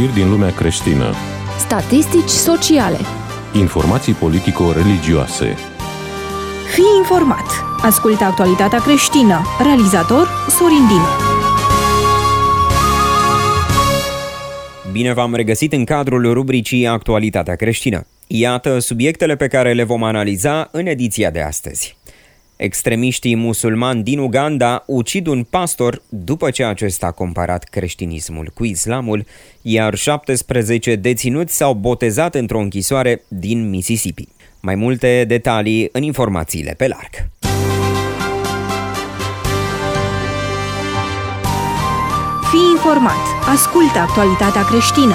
Știri din lumea creștină. Statistici sociale. Informații politico-religioase. Fii informat. Ascultă actualitatea creștină. Realizator Sorin Dinu. Bine v-am regăsit în cadrul rubricii Actualitatea creștină. Iată subiectele pe care le vom analiza în ediția de astăzi. Extremiștii musulmani din Uganda ucid un pastor după ce acesta a comparat creștinismul cu islamul, iar 17 deținuți s-au botezat într-o închisoare din Mississippi. Mai multe detalii în informațiile pe larg. Fii informat. Ascultă actualitatea creștină.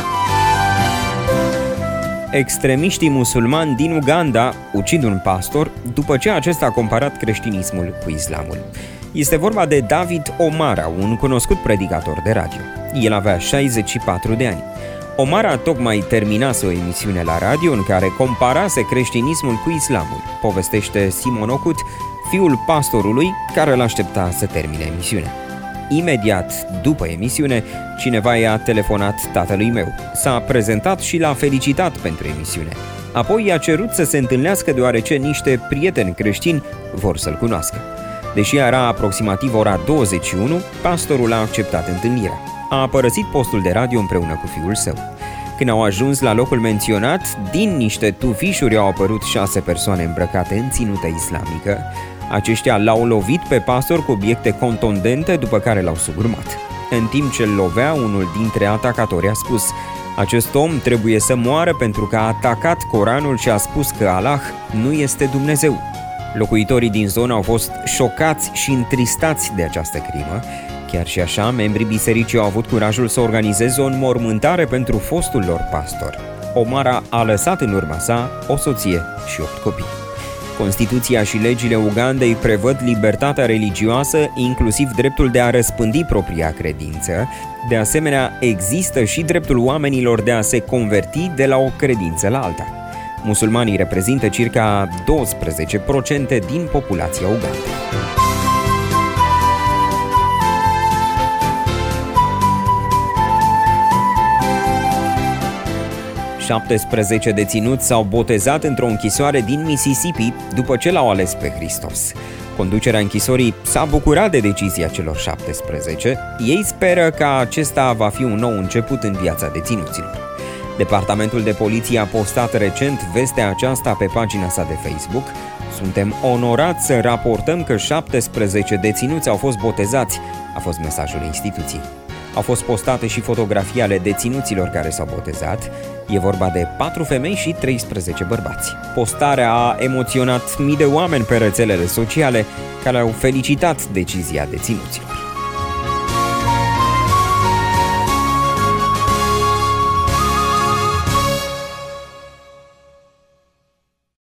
Extremiștii musulmani din Uganda ucid un pastor după ce acesta a comparat creștinismul cu islamul. Este vorba de David Omara, un cunoscut predicator de radio. El avea 64 de ani. Omara tocmai terminase o emisiune la radio în care comparase creștinismul cu islamul, povestește Simon Ocut, fiul pastorului care îl aștepta să termine emisiunea. Imediat după emisiune, cineva i-a telefonat tatălui meu. S-a prezentat și l-a felicitat pentru emisiune. Apoi i-a cerut să se întâlnească deoarece niște prieteni creștini vor să-l cunoască. Deși era aproximativ ora 21, pastorul a acceptat întâlnirea. A părăsit postul de radio împreună cu fiul său. Când au ajuns la locul menționat, din niște tufișuri au apărut 6 persoane îmbrăcate în ținută islamică. Aceștia l-au lovit pe pastor cu obiecte contundente, după care l-au sugrumat. În timp ce îl lovea, unul dintre atacatori a spus: "Acest om trebuie să moară pentru că a atacat Coranul și a spus că Allah nu este Dumnezeu." Locuitorii din zonă au fost șocați și întristați de această crimă. Chiar și așa, membrii bisericii au avut curajul să organizeze o înmormântare pentru fostul lor pastor. Omara a lăsat în urma sa o soție și 8 copii. Constituția și legile Ugandei prevăd libertatea religioasă, inclusiv dreptul de a răspândi propria credință. De asemenea, există și dreptul oamenilor de a se converti de la o credință la alta. Musulmanii reprezintă circa 12% din populația Ugandei. – 17 deținuți s-au botezat într-o închisoare din Mississippi după ce l-au ales pe Hristos. Conducerea închisorii s-a bucurat de decizia celor 17. Ei speră că acesta va fi un nou început în viața deținuților. Departamentul de poliție a postat recent vestea aceasta pe pagina sa de Facebook. "Suntem onorați să raportăm că 17 deținuți au fost botezați", a fost mesajul instituției. Au fost postate și fotografii ale deținuților care s-au botezat. E vorba de 4 femei și 13 bărbați. Postarea a emoționat mii de oameni pe rețelele sociale care au felicitat decizia deținuților.